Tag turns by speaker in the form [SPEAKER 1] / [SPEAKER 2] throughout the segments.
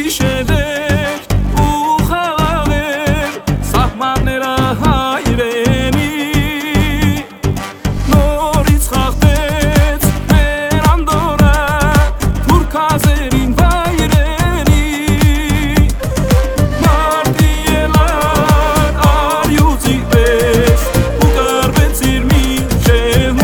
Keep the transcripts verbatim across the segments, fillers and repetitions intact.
[SPEAKER 1] գիշերեք ու խաղաղեր սահմանները հայրենի նորից խախտեց մեր անդորը թուրքազերին վայրենի մարդի ելար արյուծի պես ու կրվեցիր մինչև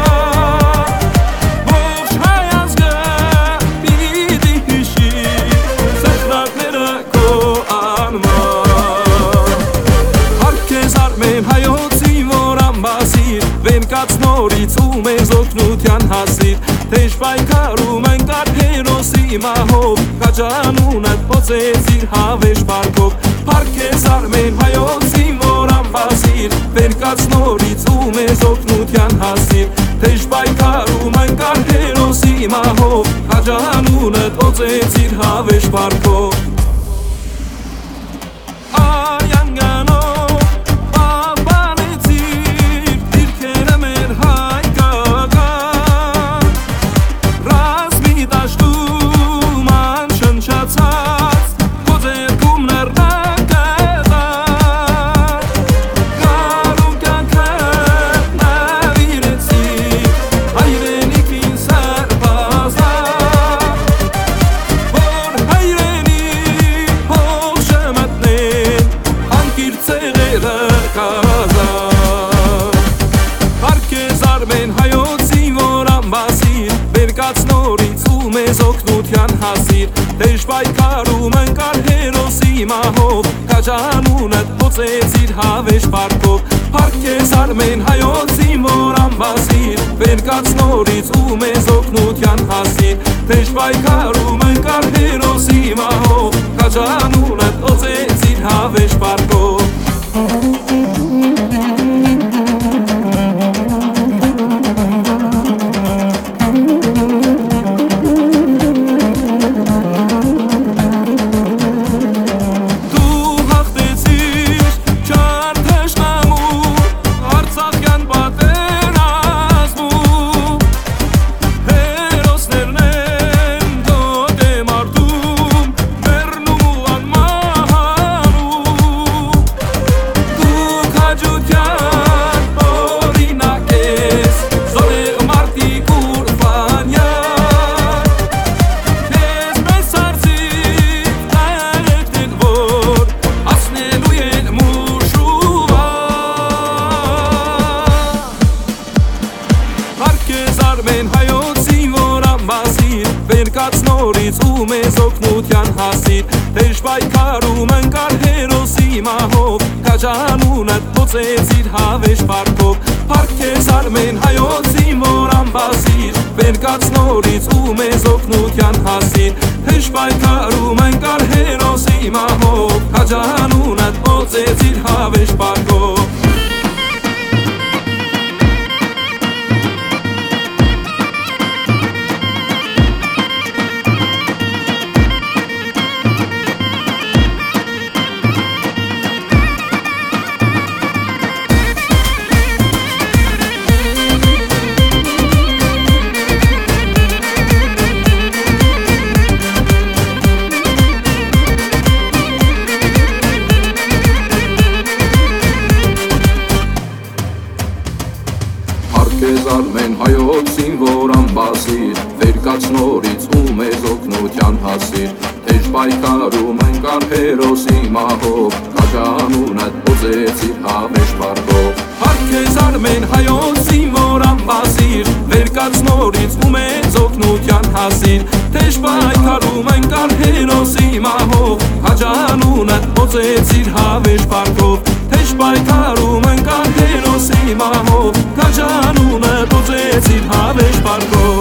[SPEAKER 1] Վենկած նորից ու մեզ օգնության հասիր Թեժ պայքարում ընկար հերոսի մահով Կաջանունդ պոցեցիր հավեշ բարգով Փառք ես Արմեն հայոցի որ անվասիր Վենկած նորից ու մեզ օգնության հասիր Թեժ պայքարում ընկար հերոսի մահով Կաջանունդ պոցեցիր հավեշ բարգով Վենկած նորից ու մեզ օգնության հասիր Թեժ պայքարում ընկար հերոսի մահով Կաջանունդ պոցեցիր հավեշ բարգով Փառք ես Արմեն հայոցի որ անվասիր Վենկած նորից ու մեզ օգնության հասիր Թեժ պայքարում ընկար հերոսի մահով Կաջանունդ պոցեցիր հավեշ բարգով Արմեն հայոցի որ անվասիր Վենկած նորից ու մեզ օգնության հասիր Թեժ պայքարում ընկար հերոսի մահով Կաջանունդ պոցեցիր հավեշ բարգով Փառք ես Արմեն հայոցի որ անվասիր Վենկած նորից ու մեզ օգնության հասիր Թեժ պայքարում ընկար հերոսի մահով Կաջանունդ պոցեցիր հավեշ բարգով Քեզ Արմեն հայոցին որ անվասիր Վենկած նորից ու մեզ օգնության հասիր Թեժ պայքարում ընկար հերոսի մահով Կաջանունդ պոցեցիր հավեշ բարգով Փառք քեզ Արմեն հայոցին որ անվասիր Վենկած նորից ու մեզ օգնության հասիր Թեժ պայքարում ընկար հերոսի մահով Կաջանունդ պոցեցիր հավեշ բարգով Թեժ պայքարում ընկար հերոսի մահով Կաջանունդ պոցեցիր հավեշ բարգով